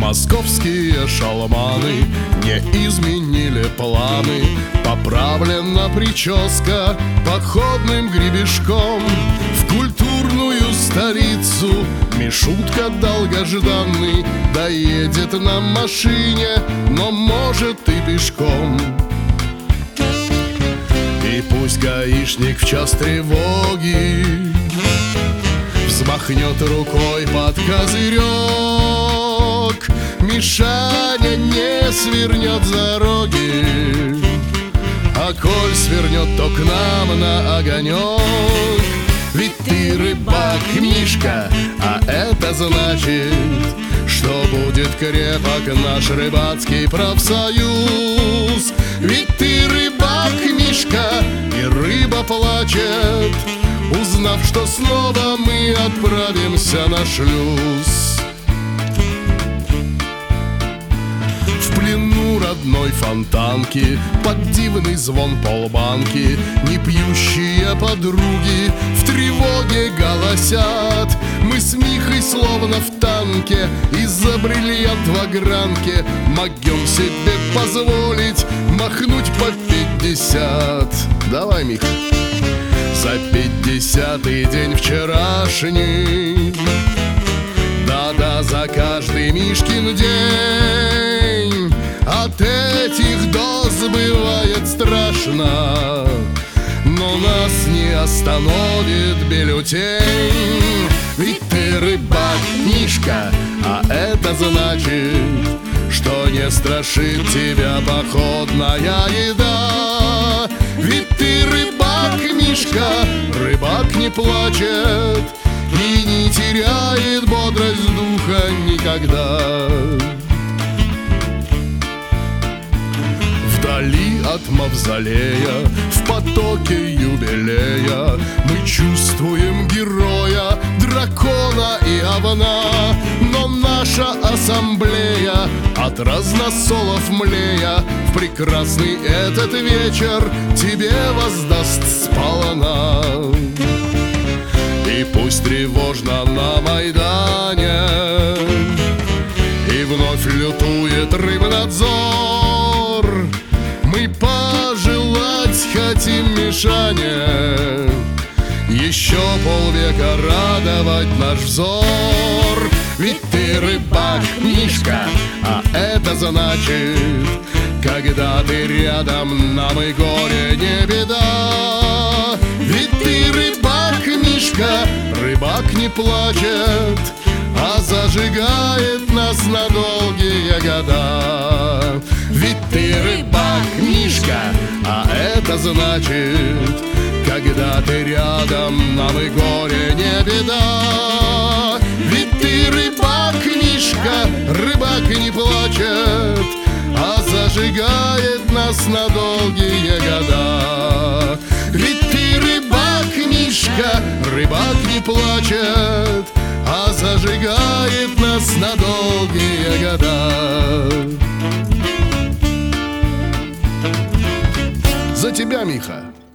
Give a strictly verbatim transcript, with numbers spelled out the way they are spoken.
Московские шалманы не изменили планы. Поправлена прическа походным гребешком. В культурную столицу Мишутка долгожданный доедет на машине, но может и пешком. И пусть гаишник в час тревоги взмахнет рукой под козырек, Мишаня не свернет с дороги, а коль свернет, то к нам на огонек. Ведь ты рыбак, Мишка, а это значит, что будет крепок наш рыбацкий профсоюз. Ведь ты рыбак, Мишка, и рыба плачет, узнав, что снова мы отправимся на шлюз. В плену родной фонтанки под дивный звон полбанки не пьющие подруги в тревоге голосят. Мы с Михой словно в танке из-за бриллиант в огранке могем себе позволить махнуть по пятьдесят. Давай, Миха. За пятидесятый день вчерашний, да-да, за каждый Мишкин день. От этих доз бывает страшно, но нас не остановит бюллетень. Ведь ты рыбак, Мишка, а это значит, что не страшит тебя походная еда. Ведь ты рыбак, Мишка, рыбак не плачет и не теряет бодрость духа никогда. Вдали от мавзолея, в потоке юбилея, мы чувствуем героя, дракона и овна. Но наша ассамблея от разносолов млея в прекрасный этот вечер тебе воздаст сполна. И пусть тревожно на Майдане и вновь лютует рыбнадзор, мы пожелать хотим Мишане еще полвека радовать наш взор. Ведь ты рыбак, Мишка, а это значит, когда ты рядом, нам и горе не беда. Ведь ты рыбак, Мишка, рыбак не плачет, а зажигает нас на долгие года. Ведь ты рыбак, Мишка, а это значит, когда ты рядом, нам и горе не беда. Ведь ты рыбак, Мишка, рыбак не плачет, а зажигает нас на долгие года. Ведь ты рыбак, Мишка, рыбак не плачет, а зажигает нас на долгие года. За тебя, Миха!